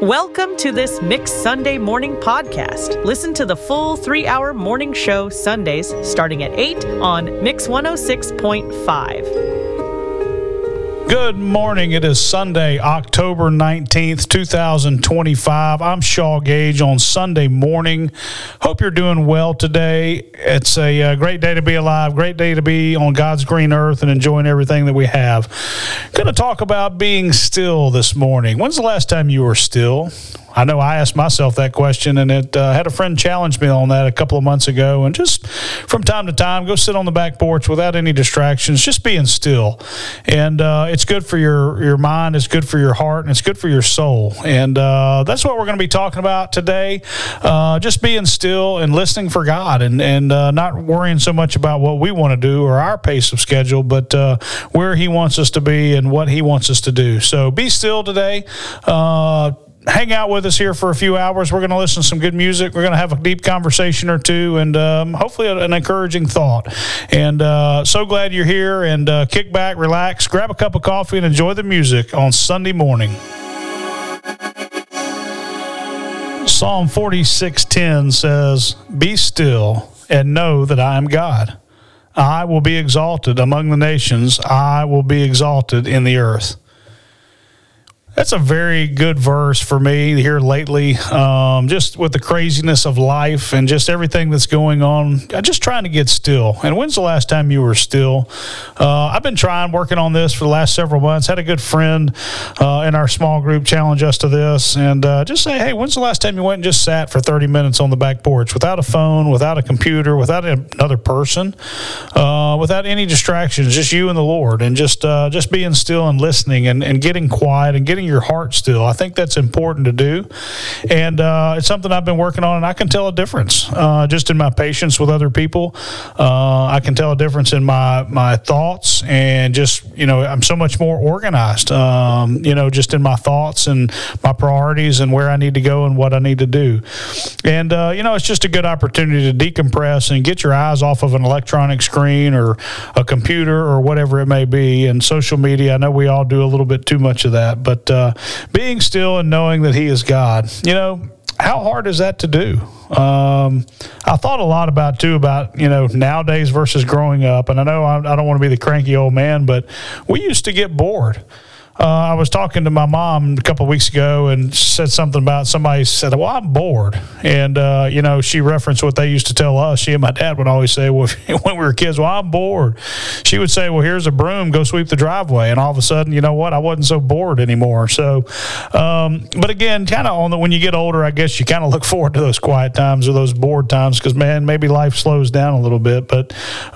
Welcome to this Mix Sunday Morning podcast. Listen to the full 3-hour morning show Sundays starting at 8 on Mix 106.5. Good morning. It is Sunday, October 19th, 2025. I'm Shaw Gage on Sunday morning. Hope you're doing well today. It's a great day to be alive, great day to be on God's green earth and enjoying everything that we have. Going to talk about being still this morning. When's the last time you were still? I know I asked myself that question, and it had a friend challenge me on that a couple of months ago. And just from time to time, go sit on the back porch without any distractions, just being still. And it's good for your mind, it's good for your heart, and it's good for your soul. And that's what we're going to be talking about today. Just being still and listening for God, and not worrying so much about what we want to do or our pace of schedule, but where He wants us to be and what He wants us to do. So be still today. Hang out with us here for a few hours. We're going to listen to some good music. We're going to have a deep conversation or two, and hopefully an encouraging thought. And so glad you're here. And kick back, relax, grab a cup of coffee, and enjoy the music on Sunday morning. Psalm 46:10 says, "Be still and know that I am God. I will be exalted among the nations. I will be exalted in the earth." That's a very good verse for me here lately, just with the craziness of life and just everything that's going on. I'm just trying to get still. And when's the last time you were still? I've been working on this for the last several months. Had a good friend in our small group challenge us to this and just say, hey, when's the last time you went and just sat for 30 minutes on the back porch without a phone, without a computer, without another person, without any distractions, just you and the Lord, and just being still and listening and getting quiet and getting your heart still. I think that's important to do, and it's something I've been working on, and I can tell a difference just in my patience with other people. I can tell a difference in my thoughts, and just, I'm so much more organized, just in my thoughts and my priorities and where I need to go and what I need to do. And, it's just a good opportunity to decompress and get your eyes off of an electronic screen or a computer or whatever it may be. And social media, I know we all do a little bit too much of that, but being still and knowing that He is God, how hard is that to do? I thought a lot about nowadays versus growing up. And I know I don't want to be the cranky old man, but we used to get bored. I was talking to my mom a couple of weeks ago and said something about somebody said, well, I'm bored. And, she referenced what they used to tell us. She and my dad would always say, well, when we were kids, well, I'm bored. She would say, well, here's a broom, go sweep the driveway. And all of a sudden, you know what? I wasn't so bored anymore. So, but again, kind of when you get older, I guess you kind of look forward to those quiet times or those bored times because, man, maybe life slows down a little bit. But,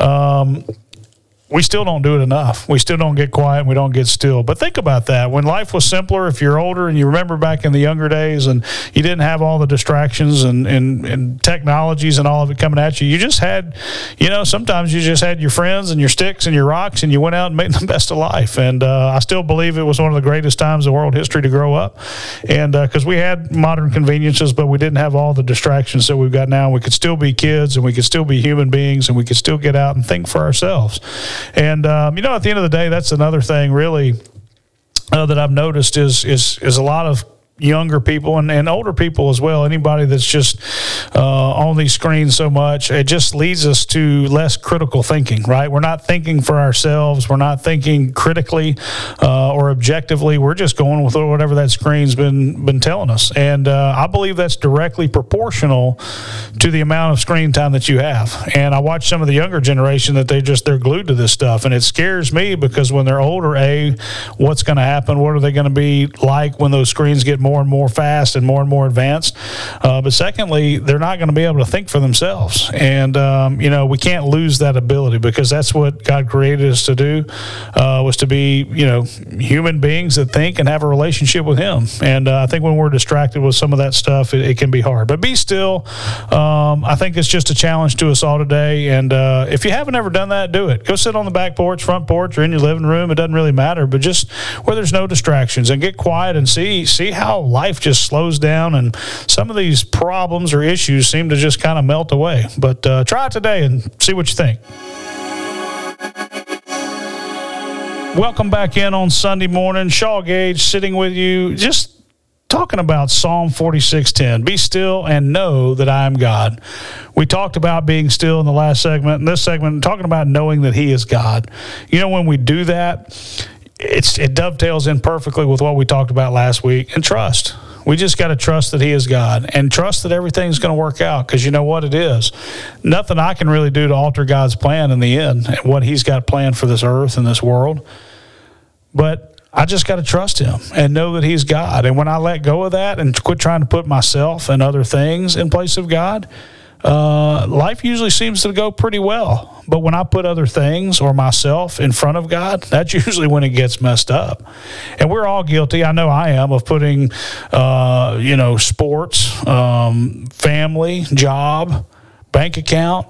we still don't do it enough. We still don't get quiet and we don't get still. But think about that. When life was simpler, if you're older and you remember back in the younger days and you didn't have all the distractions and technologies and all of it coming at you, you just had, sometimes you just had your friends and your sticks and your rocks and you went out and made the best of life. And I still believe it was one of the greatest times in world history to grow up. And because we had modern conveniences, but we didn't have all the distractions that we've got now. We could still be kids and we could still be human beings and we could still get out and think for ourselves. And, at the end of the day, that's another thing really that I've noticed is a lot of younger people and older people as well. Anybody that's just on these screens so much, it just leads us to less critical thinking, right? We're not thinking for ourselves. We're not thinking critically or objectively. We're just going with whatever that screen's been telling us. And I believe that's directly proportional to the amount of screen time that you have. And I watch some of the younger generation that they're glued to this stuff. And it scares me because when they're older, what's going to happen? What are they going to be like when those screens get more and more fast and more advanced? But secondly, they're not going to be able to think for themselves. And, we can't lose that ability because that's what God created us to do, was to be, human beings that think and have a relationship with Him. And I think when we're distracted with some of that stuff, it can be hard. But be still. I think it's just a challenge to us all today. And if you haven't ever done that, do it. Go sit on the back porch, front porch, or in your living room. It doesn't really matter. But just where there's no distractions and get quiet and see how life just slows down and some of these problems or issues seem to just kind of melt away. But try it today and see what you think. Welcome back in on Sunday morning. Shaw Gage sitting with you. Just talking about Psalm 46:10. Be still and know that I am God. We talked about being still in the last segment. In this segment, talking about knowing that He is God. You know, when we do that, it dovetails in perfectly with what we talked about last week. And trust. We just got to trust that He is God and trust that everything's going to work out, because you know what it is. Nothing I can really do to alter God's plan in the end and what He's got planned for this earth and this world. But I just got to trust Him and know that He's God. And when I let go of that and quit trying to put myself and other things in place of God, life usually seems to go pretty well. But when I put other things or myself in front of God, that's usually when it gets messed up. And we're all guilty. I know I am, of putting, sports, family, job, bank account,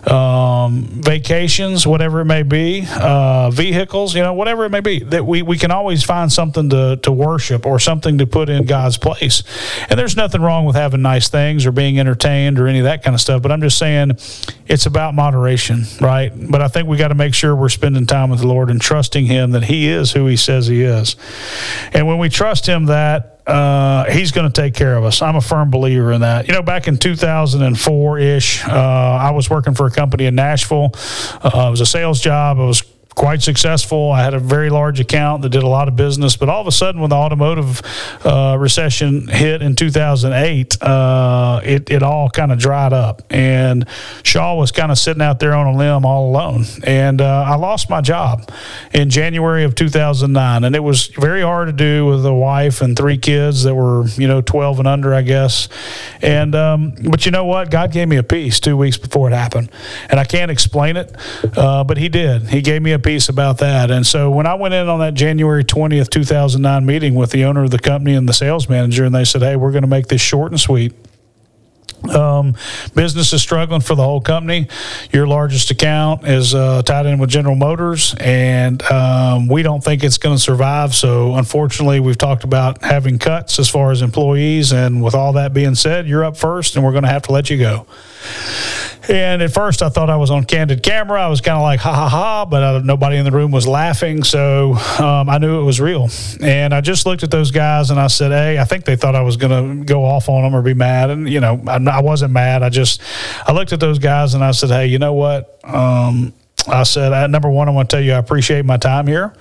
vacations, whatever it may be, vehicles, whatever it may be, that we can always find something to worship or something to put in God's place. And there's nothing wrong with having nice things or being entertained or any of that kind of stuff. But I'm just saying it's about moderation, right? But I think we got to make sure we're spending time with the Lord and trusting Him that He is who He says He is. And when we trust Him that, He's going to take care of us. I'm a firm believer in that. Back in 2004-ish, I was working for a company in Nashville. It was a sales job. I was quite successful. I had a very large account that did a lot of business, but all of a sudden when the automotive recession hit in 2008, it all kind of dried up, and Shaw was kind of sitting out there on a limb all alone. And I lost my job in January of 2009, and it was very hard to do with a wife and 3 kids that were 12 and under, I guess. And but you know what? God gave me a peace 2 weeks before it happened, and I can't explain it, but He did. He gave me a piece about that. And so when I went in on that January 20th, 2009 meeting with the owner of the company and the sales manager, and they said, hey, we're going to make this short and sweet. Business is struggling for the whole company. Your largest account is tied in with General Motors, and we don't think it's going to survive. So unfortunately, we've talked about having cuts as far as employees, and with all that being said, you're up first and we're going to have to let you go. And at first I thought I was on candid camera. I was kind of like, ha, ha, ha, but nobody in the room was laughing. So I knew it was real. And I just looked at those guys and I said, hey, I think they thought I was going to go off on them or be mad. And, I wasn't mad. I looked at those guys and I said, hey, you know what? I said, number one, I want to tell you I appreciate my time here.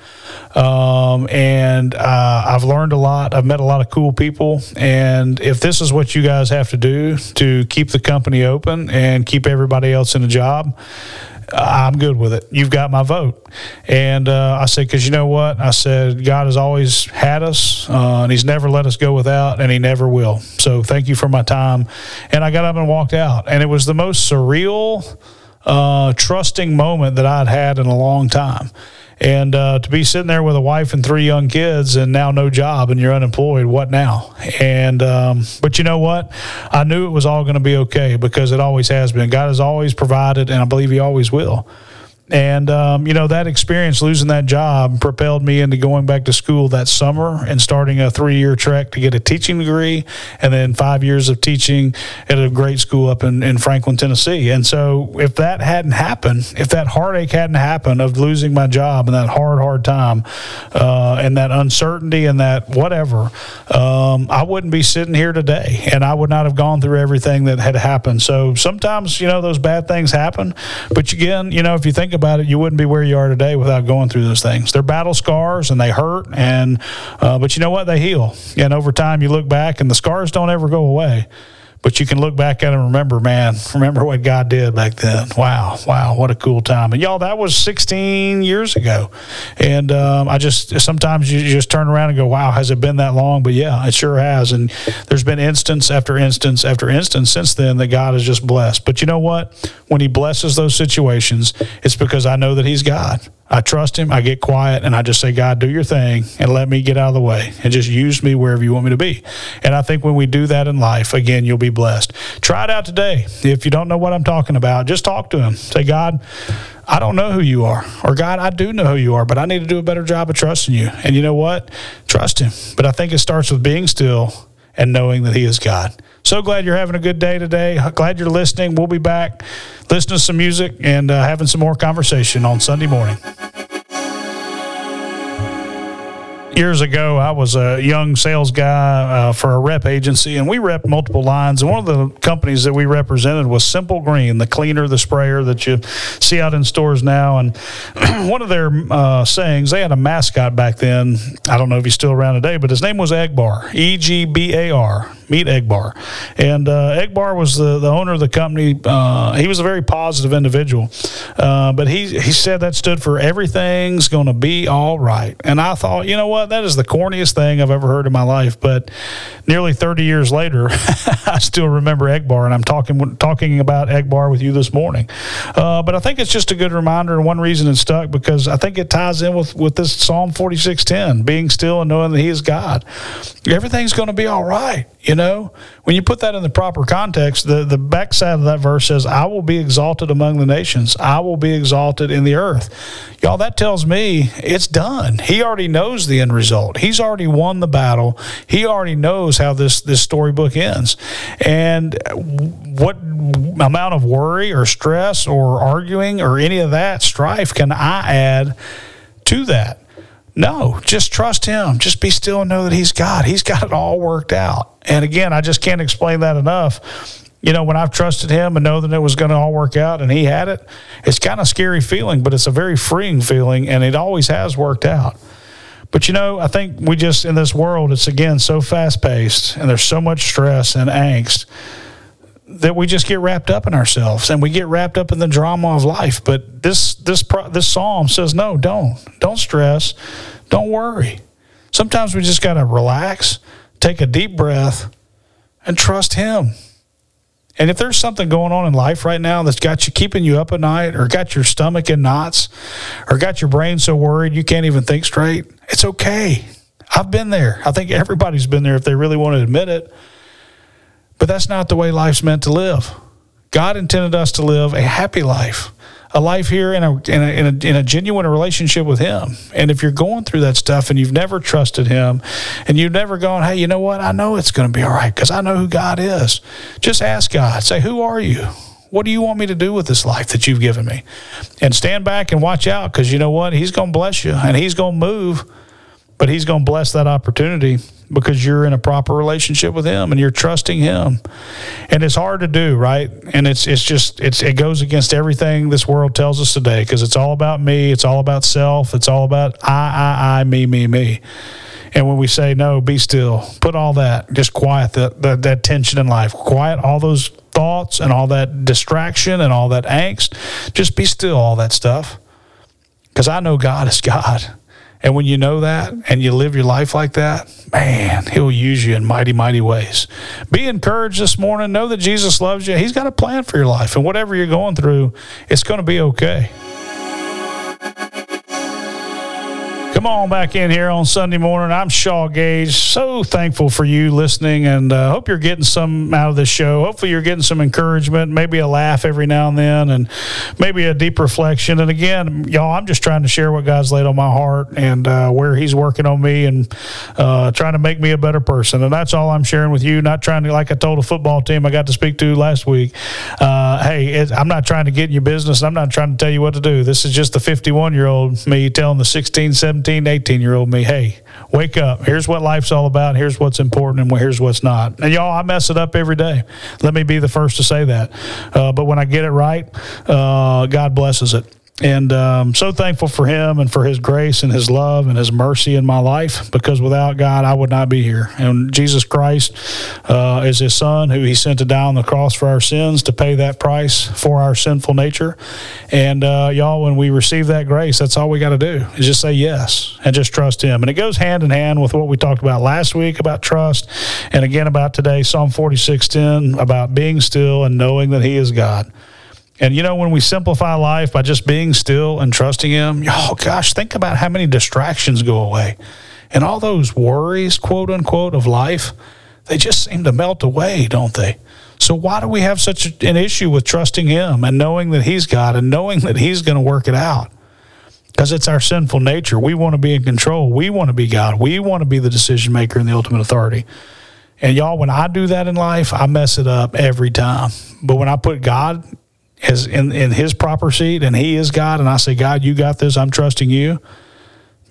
And I've learned a lot. I've met a lot of cool people. And if this is what you guys have to do to keep the company open and keep everybody else in a job, I'm good with it. You've got my vote. And I said, because you know what? I said, God has always had us, and He's never let us go without, and He never will. So thank you for my time. And I got up and walked out. And it was the most surreal, trusting moment that I'd had in a long time. And to be sitting there with a wife and 3 young kids and now no job and you're unemployed, what now? And but you know what? I knew it was all going to be okay, because it always has been. God has always provided, and I believe He always will. And, that experience, losing that job, propelled me into going back to school that summer and starting a 3-year trek to get a teaching degree, and then 5 years of teaching at a great school up in Franklin, Tennessee. And so if that hadn't happened, if that heartache hadn't happened of losing my job and that hard time, and that uncertainty and that whatever, I wouldn't be sitting here today, and I would not have gone through everything that had happened. So sometimes, those bad things happen. But again, if you think about it, you wouldn't be where you are today without going through those things. They're battle scars and they hurt, and but you know what? They heal. And over time, you look back, and the scars don't ever go away. But you can look back at it and remember what God did back then. Wow, what a cool time. And y'all, that was 16 years ago. And sometimes you just turn around and go, wow, has it been that long? But yeah, it sure has. And there's been instance after instance after instance since then that God has just blessed. But you know what? When He blesses those situations, it's because I know that He's God. I trust Him. I get quiet and I just say, God, do your thing and let me get out of the way and just use me wherever you want me to be. And I think when we do that in life, again, you'll be blessed. Try it out today. If you don't know what I'm talking about, just talk to Him. Say, God, I don't know who you are. Or God, I do know who you are, but I need to do a better job of trusting you. And you know what? Trust Him. But I think it starts with being still and knowing that He is God. So glad you're having a good day today. Glad you're listening. We'll be back listening to some music and having some more conversation on Sunday morning. Years ago, I was a young sales guy for a rep agency, and we repped multiple lines. And one of the companies that we represented was Simple Green, the cleaner, the sprayer that you see out in stores now. And one of their sayings, they had a mascot back then. I don't know if he's still around today, but his name was Egbar, E-G-B-A-R. Meet Egbar. And Egbar was the owner of the company. He was a very positive individual. But he said that stood for everything's going to be all right. And I thought, you know what? That is the corniest thing I've ever heard in my life. But nearly 30 years later, I still remember Egbar, and I'm talking about Egbar with you this morning. But I think it's just a good reminder, and one reason it stuck, because I think it ties in with this Psalm 46:10, being still and knowing that he is God. Everything's going to be all right. You know, when you put that in the proper context, the backside of that verse says, I will be exalted among the nations. I will be exalted in the earth. Y'all, that tells me it's done. He already knows the end result. He's already won the battle. He already knows how this storybook ends. And what amount of worry or stress or arguing or any of that strife can I add to that? No, just trust him. Just be still and know that he's God. He's got it all worked out. And again, I just can't explain that enough. You know, when I've trusted him and know that it was going to all work out and he had it, it's kind of a scary feeling, but it's a very freeing feeling, and it always has worked out. But, you know, I think we just, in this world, it's, again, so fast-paced, and there's so much stress and angst that we just get wrapped up in ourselves, and we get wrapped up in the drama of life. But this psalm says, no, don't stress, don't worry. Sometimes we just got to relax, take a deep breath, and trust him. And if there's something going on in life right now that's got you keeping you up at night, or got your stomach in knots, or got your brain so worried you can't even think straight, it's okay. I've been there. I think everybody's been there if they really want to admit it. But that's not the way life's meant to live. God intended us to live a happy life, a life here in a genuine relationship with him. And if you're going through that stuff and you've never trusted him, and you've never gone, hey, you know what? I know it's going to be all right because I know who God is. Just ask God. Say, who are you? What do you want me to do with this life that you've given me? And stand back and watch out, because you know what? He's going to bless you, and he's going to move, but he's going to bless that opportunity because you're in a proper relationship with him and you're trusting him. And it's hard to do, right? And it goes against everything this world tells us today, because it's all about me. It's all about self. It's all about I, me. And when we say, no, be still, put all that, just quiet that tension in life, quiet all those thoughts and all that distraction and all that angst. Just be still, all that stuff, because I know God is God. And when you know that and you live your life like that, man, he'll use you in mighty, mighty ways. Be encouraged this morning. Know that Jesus loves you. He's got a plan for your life. And whatever you're going through, it's going to be okay. Come on back in here on Sunday morning. I'm Shaw Gage. So thankful for you listening, and hope you're getting some out of this show. Hopefully you're getting some encouragement, maybe a laugh every now and then, and maybe a deep reflection. And again, y'all, I'm just trying to share what God's laid on my heart and where he's working on me and trying to make me a better person. And that's all I'm sharing with you, not trying to, like I told a football team I got to speak to last week, I'm not trying to get in your business. I'm not trying to tell you what to do. This is just the 51-year-old me telling the 16, 17, 18-year-old me, hey, wake up. Here's what life's all about. Here's what's important, and here's what's not. And y'all, I mess it up every day. Let me be the first to say that. But when I get it right, God blesses it. And so thankful for him and for his grace and his love and his mercy in my life, because without God, I would not be here. And Jesus Christ is his son, who he sent to die on the cross for our sins, to pay that price for our sinful nature. And y'all, when we receive that grace, that's all we got to do is just say yes and just trust him. And it goes hand in hand with what we talked about last week about trust, and again about today, Psalm 46:10, about being still and knowing that he is God. And, you know, when we simplify life by just being still and trusting him, oh, gosh, think about how many distractions go away. And all those worries, quote unquote, of life, they just seem to melt away, don't they? So why do we have such an issue with trusting him and knowing that he's God and knowing that he's going to work it out? Because it's our sinful nature. We want to be in control. We want to be God. We want to be the decision maker and the ultimate authority. And, y'all, when I do that in life, I mess it up every time. But when I put God as in his proper seat, and he is God, and I say, God, you got this, I'm trusting you,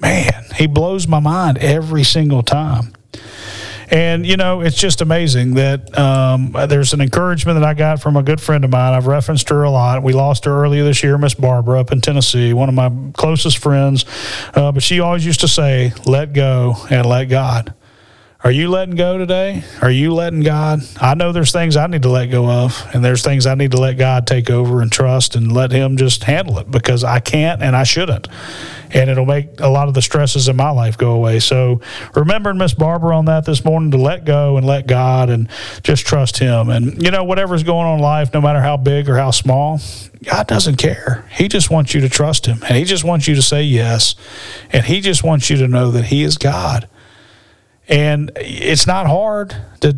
Man, he blows my mind every single time. And, it's just amazing that there's an encouragement that I got from a good friend of mine. I've referenced her a lot. We lost her earlier this year, Miss Barbara, up in Tennessee, one of my closest friends. But she always used to say, let go and let God. Are you letting go today? Are you letting God? I know there's things I need to let go of, and there's things I need to let God take over and trust and let him just handle it, because I can't and I shouldn't. And it'll make a lot of the stresses in my life go away. So remembering Miss Barbara on that this morning, to let go and let God and just trust him. And, whatever's going on in life, no matter how big or how small, God doesn't care. He just wants you to trust him, and he just wants you to say yes. And he just wants you to know that he is God. And it's not hard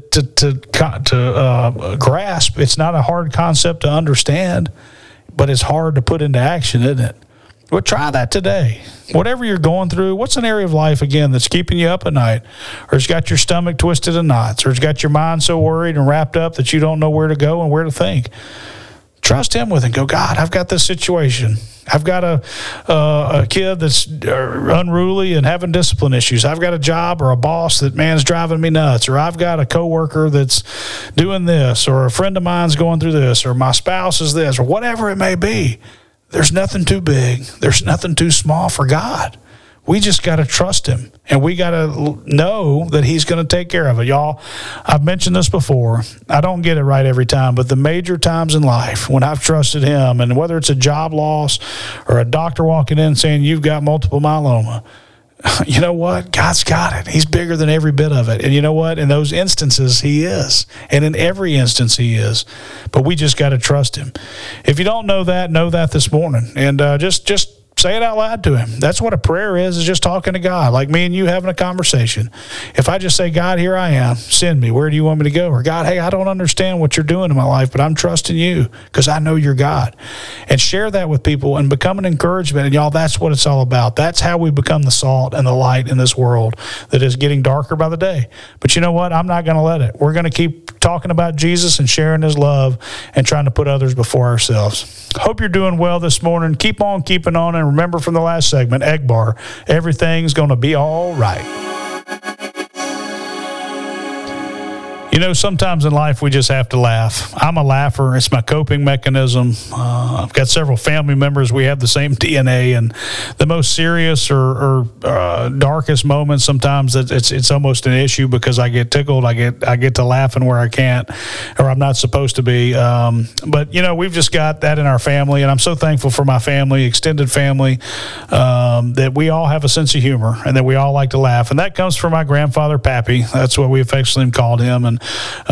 to grasp. It's not a hard concept to understand, but it's hard to put into action, isn't it? Well, try that today. Whatever you're going through, what's an area of life, again, that's keeping you up at night, or it's got your stomach twisted in knots, or it's got your mind so worried and wrapped up that you don't know where to go and where to think. Trust him with it. Go, God, I've got this situation. I've got a kid that's unruly and having discipline issues. I've got a job or a boss that, man's driving me nuts. Or I've got a coworker that's doing this, or a friend of mine's going through this, or my spouse is this, or whatever it may be. There's nothing too big. There's nothing too small for God. We just got to trust him, and we got to know that he's going to take care of it. Y'all, I've mentioned this before. I don't get it right every time, but the major times in life when I've trusted him, and whether it's a job loss or a doctor walking in saying you've got multiple myeloma, you know what? God's got it. He's bigger than every bit of it. And you know what? In those instances, he is. And in every instance, he is. But we just got to trust him. If you don't know that this morning. And just say it out loud to him. That's what a prayer is just talking to God, like me and you having a conversation. If I just say, God, here I am, send me. Where do you want me to go? Or God, hey, I don't understand what you're doing in my life, but I'm trusting you because I know you're God. And share that with people and become an encouragement. And y'all, that's what it's all about. That's how we become the salt and the light in this world that is getting darker by the day. But you know what? I'm not going to let it. We're going to keep talking about Jesus and sharing his love and trying to put others before ourselves. Hope you're doing well this morning. Keep on keeping on. And remember from the last segment, Egg Bar, everything's going to be all right. Sometimes in life we just have to laugh. I'm a laugher. It's my coping mechanism. I've got several family members. We have the same DNA, and the most serious or darkest moments, sometimes it's almost an issue because I get tickled. I get to laughing where I can't, or I'm not supposed to be. But we've just got that in our family, and I'm so thankful for my family, extended family, that we all have a sense of humor and that we all like to laugh. And that comes from my grandfather, Pappy. That's what we affectionately called him. And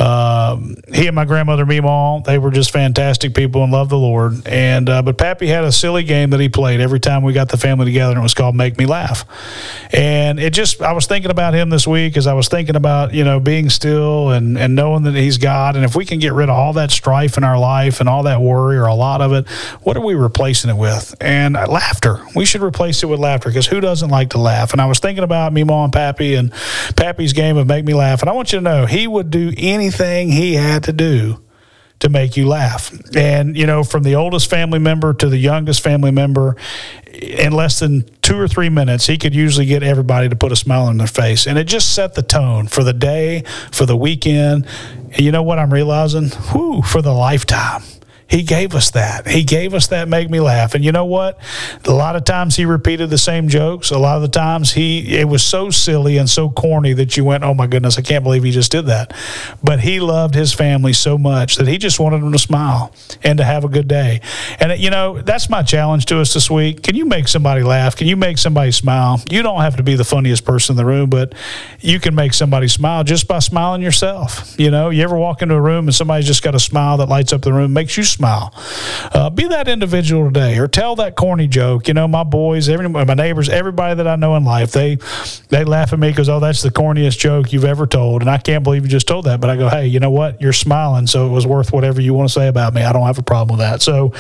he and my grandmother, Meemaw, they were just fantastic people and loved the Lord. And but Pappy had a silly game that he played every time we got the family together, and it was called Make Me Laugh. And I was thinking about him this week as I was thinking about, being still and knowing that he's God. And if we can get rid of all that strife in our life and all that worry, or a lot of it, what are we replacing it with? And laughter. We should replace it with laughter, because who doesn't like to laugh? And I was thinking about Meemaw and Pappy and Pappy's game of Make Me Laugh. And I want you to know, he would do anything he had to do to make you laugh. And, from the oldest family member to the youngest family member, in less than 2 or 3 minutes, he could usually get everybody to put a smile on their face. And it just set the tone for the day, for the weekend. And you know what I'm realizing? For the lifetime. He gave us that. He gave us that Make Me Laugh. And you know what? A lot of times he repeated the same jokes. A lot of the times it was so silly and so corny that you went, oh my goodness, I can't believe he just did that. But he loved his family so much that he just wanted them to smile and to have a good day. And that's my challenge to us this week. Can you make somebody laugh? Can you make somebody smile? You don't have to be the funniest person in the room, but you can make somebody smile just by smiling yourself. You ever walk into a room and somebody's just got a smile that lights up the room, makes you smile. Be that individual today, or tell that corny joke. My boys, my neighbors, everybody that I know in life, they laugh at me because, oh, that's the corniest joke you've ever told, and I can't believe you just told that. But I go, hey, you know what? You're smiling, so it was worth whatever you want to say about me. I don't have a problem with that. So,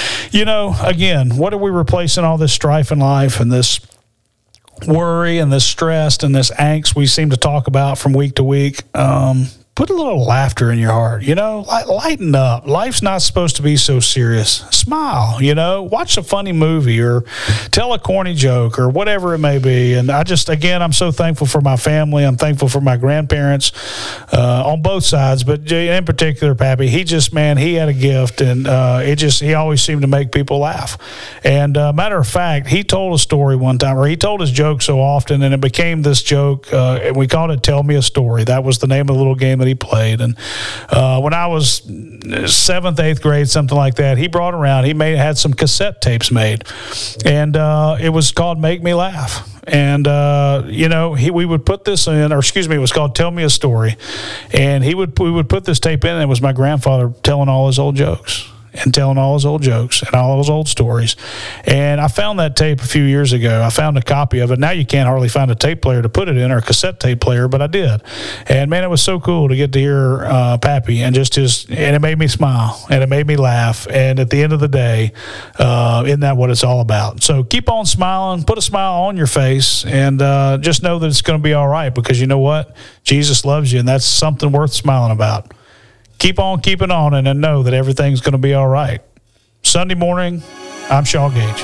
again, what are we replacing all this strife in life and this worry and this stress and this angst we seem to talk about from week to week? put a little laughter in your heart, lighten up. Life's not supposed to be so serious. Smile, watch a funny movie or tell a corny joke or whatever it may be. And I'm so thankful for my family. I'm thankful for my grandparents on both sides, but in particular, Pappy, he had a gift, and he always seemed to make people laugh. And matter of fact, he told a story one time, or he told his joke so often, and it became this joke, and we called it Tell Me a Story. That was the name of the little game that he played. And when I was 7th, 8th grade, something like that, he brought around, had some cassette tapes made, and it was called Make Me Laugh. And, we would put this in, it was called Tell Me a Story. And we would put this tape in, and it was my grandfather telling all his old jokes. And telling all his old jokes and all those old stories. And I found that tape a few years ago. I found a copy of it. Now you can't hardly find a tape player to put it in, or a cassette tape player, but I did. And man, it was so cool to get to hear Pappy, and and it made me smile, and it made me laugh. And at the end of the day, isn't that what it's all about? So keep on smiling, put a smile on your face, and just know that it's going to be all right, because you know what? Jesus loves you, and that's something worth smiling about. Keep on keeping on, and know that everything's going to be all right. Sunday morning, I'm Shaw Gage.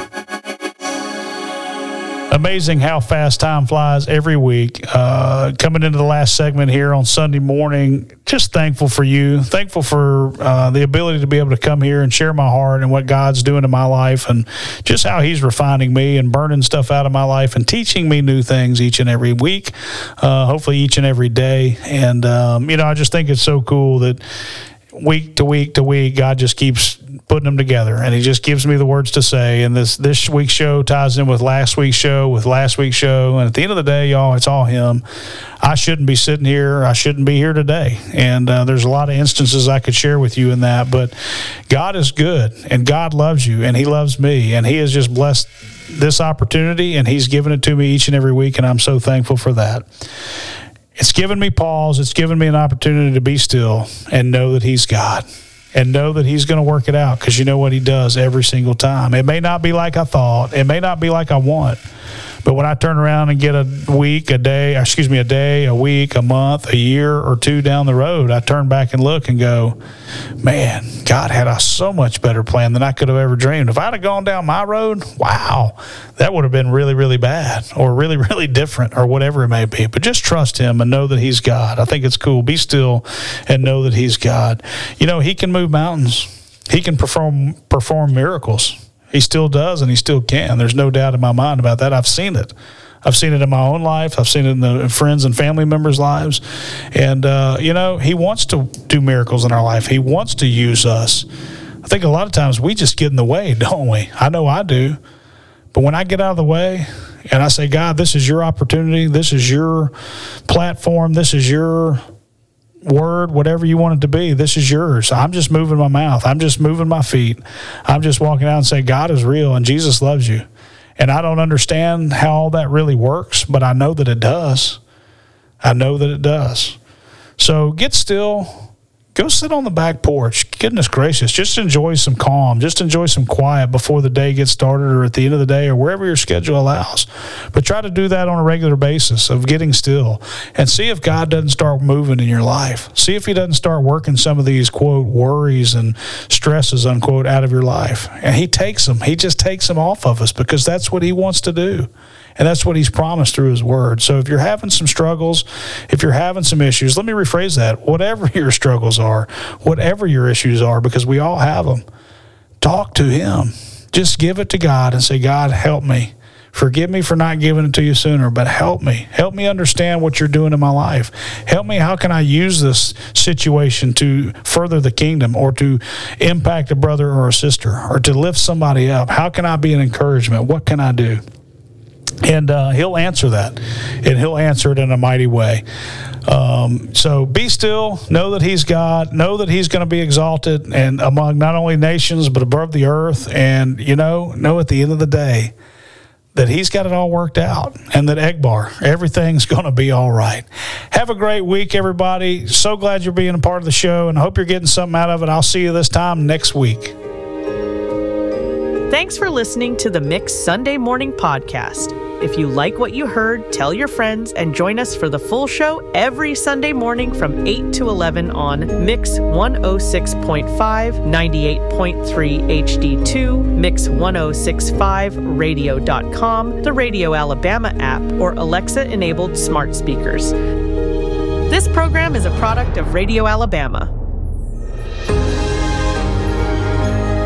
Amazing how fast time flies every week. Coming into the last segment here on Sunday morning, just thankful for you. Thankful for the ability to be able to come here and share my heart and what God's doing in my life, and just how he's refining me and burning stuff out of my life and teaching me new things each and every week, hopefully each and every day. And, I just think it's so cool that week to week to week, God just keeps putting them together, and he just gives me the words to say. And this week's show ties in with last week's show, and at the end of the day, y'all, it's all him. I shouldn't be sitting here. I shouldn't be here today. And there's a lot of instances I could share with you in that, but God is good, and God loves you, and he loves me, and he has just blessed this opportunity, and he's given it to me each and every week, and I'm so thankful for that. It's given me pause. It's given me an opportunity to be still and know that he's God, and know that he's going to work it out, because you know what he does every single time. It may not be like I thought. It may not be like I want. But when I turn around and get a day, a week, a month, a year or two down the road, I turn back and look and go, man, God had a so much better plan than I could have ever dreamed. If I'd have gone down my road, wow, that would have been really, really bad, or really, really different, or whatever it may be. But just trust him and know that he's God. I think it's cool. Be still and know that he's God. He can move mountains. He can perform miracles. He still does, and he still can. There's no doubt in my mind about that. I've seen it. I've seen it in my own life. I've seen it in the friends and family members' lives. And, he wants to do miracles in our life. He wants to use us. I think a lot of times we just get in the way, don't we? I know I do. But when I get out of the way and I say, God, this is your opportunity. This is your platform. This is your word, whatever you want it to be, this is yours. I'm just moving my mouth. I'm just moving my feet. I'm just walking out and saying, God is real and Jesus loves you. And I don't understand how all that really works, but I know that it does. I know that it does. So get still. Go sit on the back porch. Goodness gracious, just enjoy some calm. Just enjoy some quiet before the day gets started, or at the end of the day, or wherever your schedule allows. But try to do that on a regular basis of getting still, and see if God doesn't start moving in your life. See if he doesn't start working some of these, quote, worries and stresses, unquote, out of your life. And he takes them. He just takes them off of us, because that's what he wants to do. And that's what he's promised through his word. So if you're having some struggles, if you're having some issues, let me rephrase that. Whatever your struggles are, whatever your issues are, because we all have them, talk to him. Just give it to God and say, God, help me. Forgive me for not giving it to you sooner, but help me. Help me understand what you're doing in my life. Help me. How can I use this situation to further the kingdom, or to impact a brother or a sister, or to lift somebody up? How can I be an encouragement? What can I do? And he'll answer that, and he'll answer it in a mighty way. So be still, know that he's God, know that he's going to be exalted, and among not only nations, but above the earth. And, know at the end of the day that he's got it all worked out, and that Egbar, everything's going to be all right. Have a great week, everybody. So glad you're being a part of the show, and I hope you're getting something out of it. I'll see you this time next week. Thanks for listening to the Mix Sunday Morning Podcast. If you like what you heard, tell your friends and join us for the full show every Sunday morning from 8 to 11 on Mix 106.5, 98.3 HD2, Mix1065radio.com, the Radio Alabama app, or Alexa-enabled smart speakers. This program is a product of Radio Alabama.